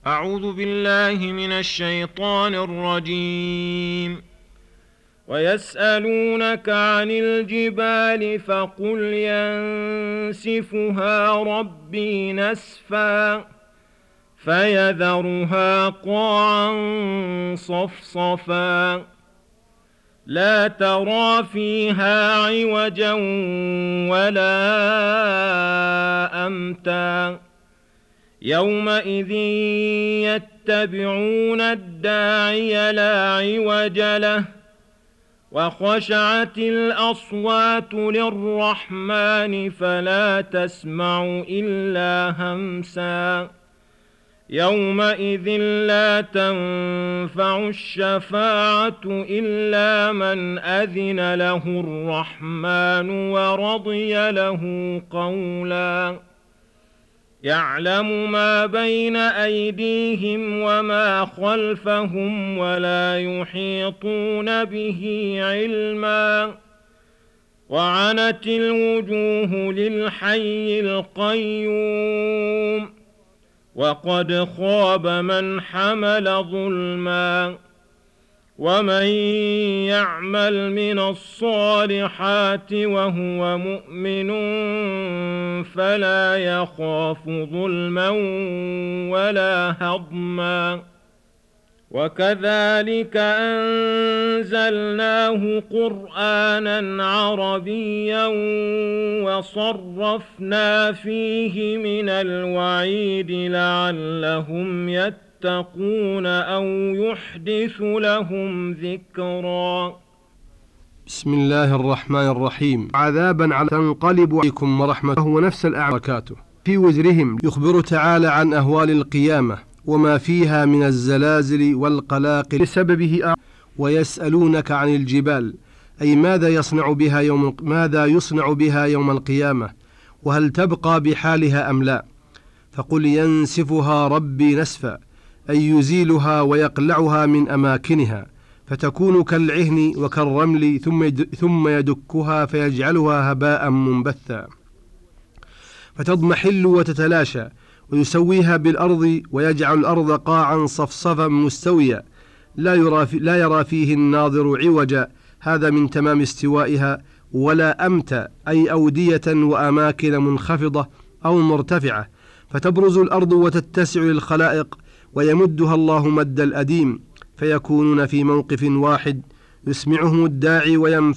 أعوذ بالله من الشيطان الرجيم. ويسألونك عن الجبال فقل ينسفها ربي نسفا فيذرها قاعا صفصفا لا ترى فيها عوجا ولا أمتا يومئذ يتبعون الداعي لا عوج له وخشعت الأصوات للرحمن فلا تسمع إلا همسا يومئذ لا تنفع الشفاعة إلا من أذن له الرحمن ورضي له قولا يعلم ما بين أيديهم وما خلفهم ولا يحيطون به علما وعنت الوجوه للحي القيوم وقد خاب من حمل ظلما ومن يعمل من الصالحات وهو مؤمن فلا يخاف ظلما ولا هضما وكذلك أنزلناه قرآنا عربيا وصرفنا فيه من الوعيد لعلهم يتقون أو يحدث لهم ذكرا. بسم الله الرحمن الرحيم. عذابا على تنقلب عليكم ورحمته ونفس الأعراكاته في وزرهم. يخبر تعالى عن أهوال القيامة وما فيها من الزلازل والقلاقل بسببه. ويسألونك عن الجبال أي ماذا يصنع بها يوم القيامة وهل تبقى بحالها أم لا. فقل ينسفها ربي نسفا أي يزيلها ويقلعها من أماكنها فتكون كالعهن وكالرمل ثم يدكها فيجعلها هباء منبثا فتضمحل وتتلاشى ويسويها بالأرض ويجعل الأرض قاعا صفصفا مستويا لا يرى فيه الناظر عوجا. هذا من تمام استوائها. ولا أمتا أي أودية وأماكن منخفضة أو مرتفعة فتبرز الأرض وتتسع للخلائق ويمدها الله مد الأديم فيكونون في موقف واحد يسمعهم الداعي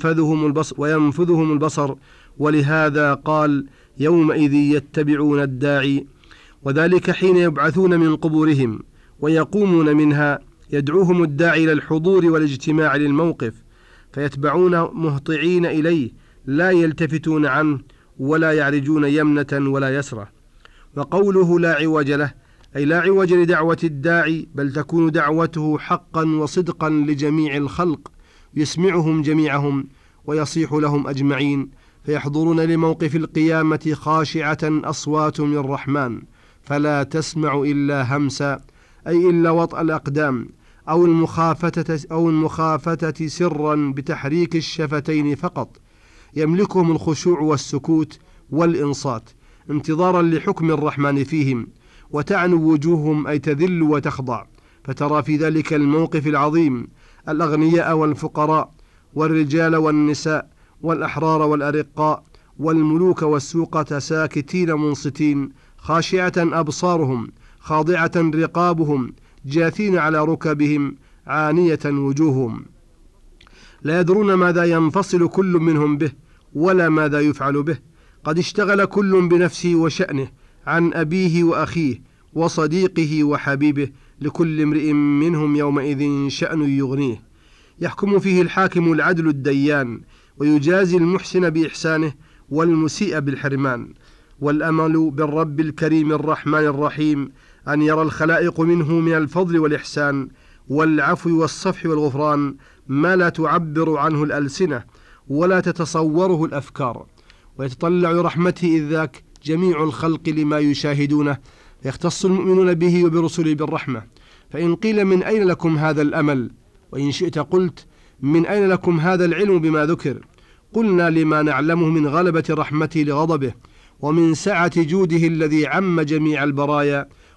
وينفذهم البصر. ولهذا قال يومئذ يتبعون الداعي. وذلك حين يبعثون من قبورهم ويقومون منها يدعوهم الداعي إلى الحضور والاجتماع للموقف فيتبعون مهطعين إليه لا يلتفتون عنه ولا يعرجون يمنة ولا يسرة. وقوله لا عوج له أي لا عوج لدعوة الداعي بل تكون دعوته حقا وصدقا لجميع الخلق يسمعهم جميعهم ويصيح لهم أجمعين فيحضرون لموقف القيامة خاشعة أصوات للرحمن فلا تسمع إلا همسا أي إلا وطأ الأقدام أو المخافتة سرا بتحريك الشفتين فقط يملكهم الخشوع والسكوت والإنصات انتظارا لحكم الرحمن فيهم وتعنو وجوههم أي تذل وتخضع. فترى في ذلك الموقف العظيم الأغنياء والفقراء والرجال والنساء والأحرار والأرقاء والملوك والسوقة ساكتين منصتين خاشعة أبصارهم خاضعة رقابهم جاثين على ركبهم عانية وجوههم لا يدرون ماذا ينفصل كل منهم به ولا ماذا يفعل به. قد اشتغل كل بنفسه وشأنه عن أبيه وأخيه وصديقه وحبيبه لكل امرئ منهم يومئذ شأن يغنيه. يحكم فيه الحاكم العدل الديان ويجازي المحسن بإحسانه والمسيء بالحرمان. والأمل بالرب الكريم الرحمن الرحيم أن يرى الخلائق منه من الفضل والإحسان والعفو والصفح والغفران ما لا تعبر عنه الألسنة ولا تتصوره الأفكار. ويتطلع رحمته إذ ذاك جميع الخلق لما يشاهدونه يختص المؤمنون به وبرسله بالرحمة. فإن قيل من أين لكم هذا الأمل وإن شئت قلت من أين لكم هذا العلم بما ذكر قلنا لما نعلمه من غلبة رحمته لغضبه ومن سعة جوده الذي عم جميع البرايا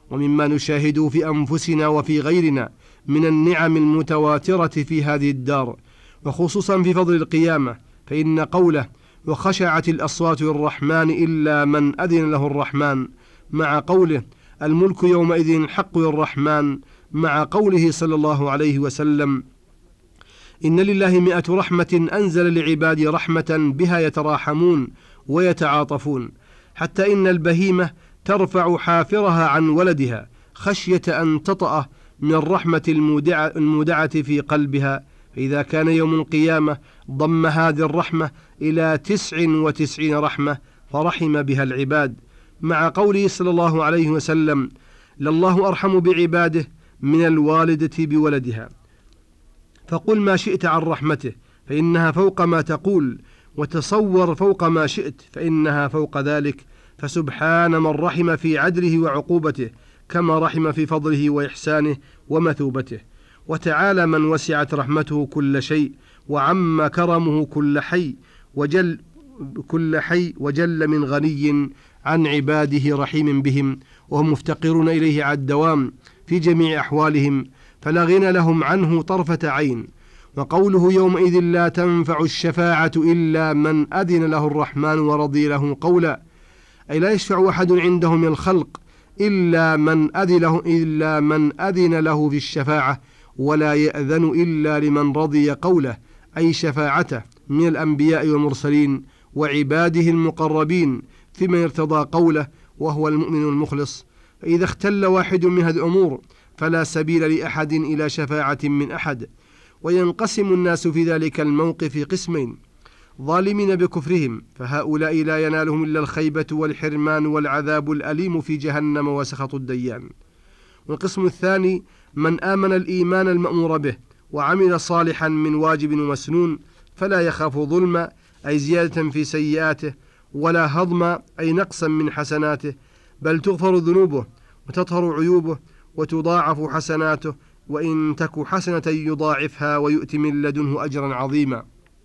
ومما نشاهده في أنفسنا وفي غيرنا من النعم المتواترة في هذه الدار، وخصوصا في فضل القيامة، فإن قوله وخشعت الأصوات للرحمن إلا من أذن له الرحمن، مع قوله الملك يومئذ الحق للرحمن، مع قوله صلى الله عليه وسلم إن لله 100 رحمة أنزل لعبادي رحمة بها يتراحمون ويتعاطفون، حتى إن البهيمة ترفع حافرها عن ولدها خشية أن تطأ من الرحمة المودعة في قلبها، فإذا كان يوم القيامة ضم هذه الرحمة إلى 99 رحمة فرحم بها العباد، مع قوله صلى الله عليه وسلم لله أرحم بعباده من الوالدة بولدها. فقل ما شئت عن رحمته فإنها فوق ما تقول، وتصور فوق ما شئت فإنها فوق ذلك، فسبحان من رحم في عدله وعقوبته كما رحم في فضله وإحسانه ومثوبته. وتعالى من وسعت رحمته كل شيء، وعم كرمه كل حي وجل من غني عن عباده رحيم بهم، وهم مفتقرون إليه على الدوام في جميع أحوالهم، فلا غنى لهم عنه طرفة عين. وقوله يومئذ لا تنفع الشفاعة إلا من أذن له الرحمن ورضي له قولا، أي لا يشفع أحد عنده من الخلق إلا من أذن له في الشفاعة، ولا يأذن إلا لمن رضي قوله، أي شفاعته من الأنبياء والمرسلين وعباده المقربين في من ارتضى قوله وهو المؤمن المخلص. فإذا اختل واحد من هذه الأمور فلا سبيل لأحد إلى شفاعة من أحد. وينقسم الناس في ذلك الموقف قسمين: ظالمين بكفرهم، فهؤلاء لا ينالهم إلا الخيبة والحرمان والعذاب الأليم في جهنم وسخط الديان. والقسم الثاني من آمن الإيمان المأمور به وعمل صالحا من واجب ومسنون، فلا يخاف ظلما أي زيادة في سيئاته، ولا هضما أي نقصا من حسناته، بل تغفر ذنوبه وتطهر عيوبه وتضاعف حسناته، وإن تك حسنة يضاعفها ويؤتي من لدنه أجرا عظيما.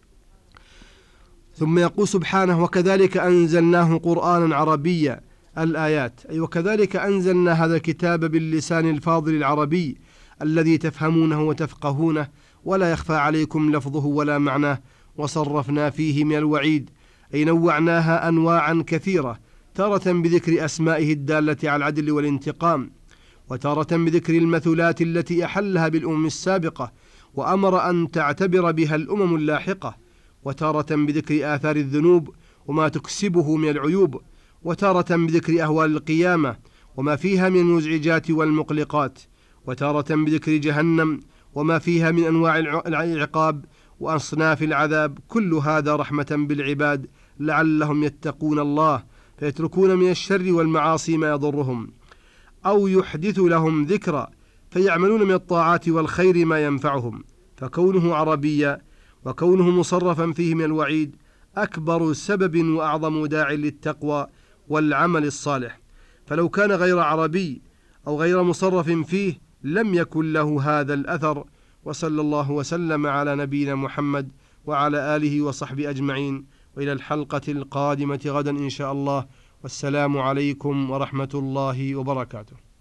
ثم يقول سبحانه وكذلك أنزلناه قرآنا عربيا، الآيات، أي وكذلك أنزلنا هذا الكتاب باللسان الفاضل العربي الذي تفهمونه وتفقهونه ولا يخفى عليكم لفظه ولا معناه، وصرفنا فيه من الوعيد، أي نوعناها أنواعا كثيرة، تارة بذكر أسمائه الدالة على العدل والانتقام، وتارة بذكر المثلات التي أحلها بالأمم السابقة وأمر أن تعتبر بها الأمم اللاحقة، وتارة بذكر آثار الذنوب وما تكسبه من العيوب، وتارة بذكر أهوال القيامة وما فيها من المزعجات والمقلقات، وتارة بذكر جهنم وما فيها من أنواع العقاب وأصناف العذاب. كل هذا رحمة بالعباد لعلهم يتقون الله فيتركون من الشر والمعاصي ما يضرهم، أو يحدث لهم ذكرى فيعملون من الطاعات والخير ما ينفعهم. فكونه عربيا وكونه مصرفا فيه من الوعيد أكبر سبب وأعظم داع للتقوى والعمل الصالح، فلو كان غير عربي أو غير مصرف فيه لم يكن له هذا الأثر. وصلى الله وسلم على نبينا محمد وعلى آله وصحبه أجمعين، وإلى الحلقة القادمة غدا إن شاء الله، والسلام عليكم ورحمة الله وبركاته.